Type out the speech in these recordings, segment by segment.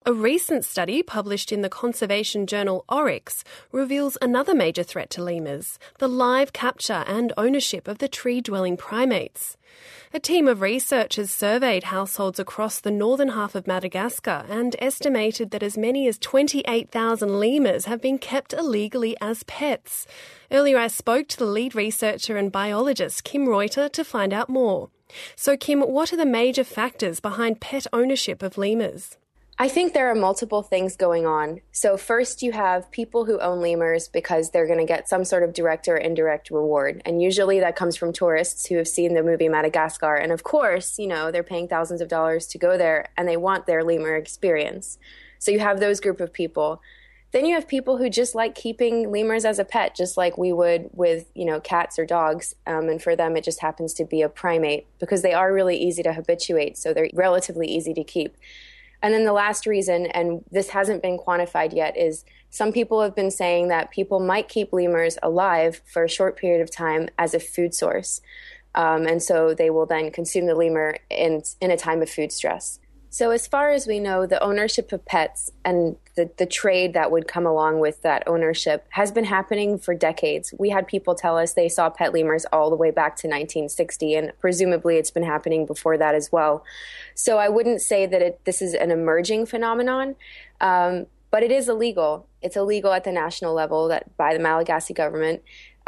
A recent study published in the conservation journal Oryx reveals another major threat to lemurs, the live capture and ownership of the tree-dwelling primates. A team of researchers surveyed households across the northern half of Madagascar and estimated that as many as 28,000 lemurs have been kept illegally as pets. Earlier I spoke to the lead researcher and biologist Kim Reuter to find out more. So Kim, what are the major factors behind pet ownership of lemurs? I think there are multiple things going on. So first you have people who own lemurs because they're going to get some sort of direct or indirect reward. And usually that comes from tourists who have seen the movie Madagascar. And of course, they're paying thousands of dollars to go there and they want their lemur experience. So you have those group of people. Then you have people who just like keeping lemurs as a pet, just like we would with, cats or dogs. And for them, it just happens to be a primate because they are really easy to habituate. So they're relatively easy to keep. And then the last reason, and this hasn't been quantified yet, is some people have been saying that people might keep lemurs alive for a short period of time as a food source. And so they will then consume the lemur in a time of food stress. So as far as we know, the ownership of pets and the trade that would come along with that ownership has been happening for decades. We had people tell us they saw pet lemurs all the way back to 1960, and presumably it's been happening before that as well. So I wouldn't say that this is an emerging phenomenon, but it is illegal. It's illegal at the national level by the Malagasy government.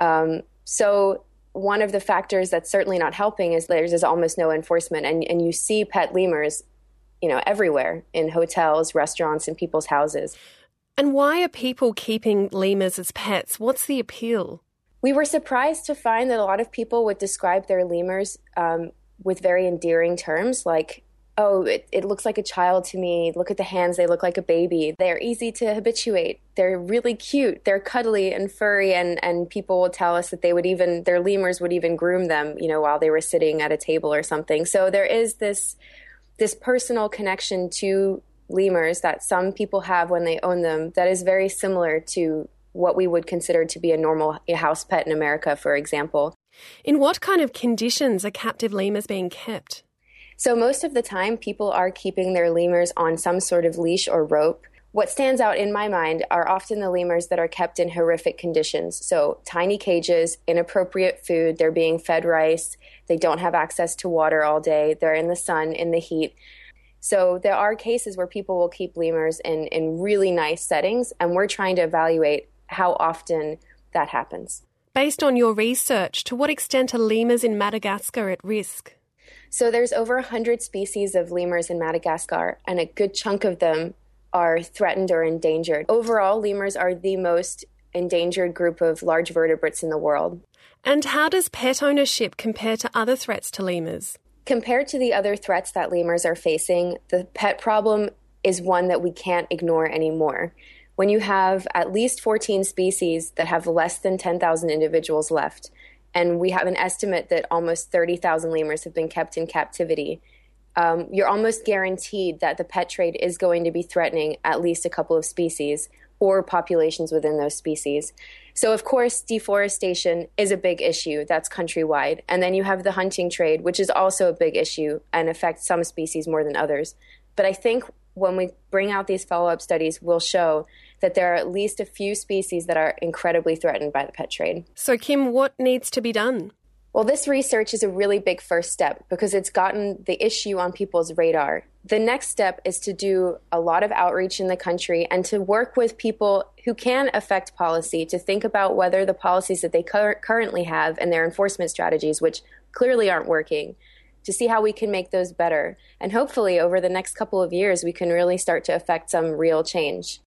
So one of the factors that's certainly not helping is there's almost no enforcement, and you see pet lemurs everywhere in hotels, restaurants, and people's houses. And why are people keeping lemurs as pets? What's the appeal? We were surprised to find that a lot of people would describe their lemurs with very endearing terms like, oh, it looks like a child to me. Look at the hands. They look like a baby. They're easy to habituate. They're really cute. They're cuddly and furry. And people will tell us that their lemurs would even groom them, while they were sitting at a table or something. So there is this personal connection to lemurs that some people have when they own them that is very similar to what we would consider to be a normal house pet in America, for example. In what kind of conditions are captive lemurs being kept? So most of the time, people are keeping their lemurs on some sort of leash or rope. What stands out in my mind are often the lemurs that are kept in horrific conditions. So tiny cages, inappropriate food, they're being fed rice, they don't have access to water all day, they're in the sun, in the heat. So there are cases where people will keep lemurs in really nice settings, and we're trying to evaluate how often that happens. Based on your research, to what extent are lemurs in Madagascar at risk? So there's over 100 species of lemurs in Madagascar, and a good chunk of them are threatened or endangered. Overall, lemurs are the most endangered group of large vertebrates in the world. And how does pet ownership compare to other threats to lemurs? Compared to the other threats that lemurs are facing, the pet problem is one that we can't ignore anymore. When you have at least 14 species that have less than 10,000 individuals left, and we have an estimate that almost 30,000 lemurs have been kept in captivity, you're almost guaranteed that the pet trade is going to be threatening at least a couple of species or populations within those species. So, of course, deforestation is a big issue. That's countrywide. And then you have the hunting trade, which is also a big issue and affects some species more than others. But I think when we bring out these follow-up studies, we'll show that there are at least a few species that are incredibly threatened by the pet trade. So, Kim, what needs to be done? Well, this research is a really big first step because it's gotten the issue on people's radar. The next step is to do a lot of outreach in the country and to work with people who can affect policy to think about whether the policies that they currently have and their enforcement strategies, which clearly aren't working, to see how we can make those better. And hopefully over the next couple of years, we can really start to affect some real change.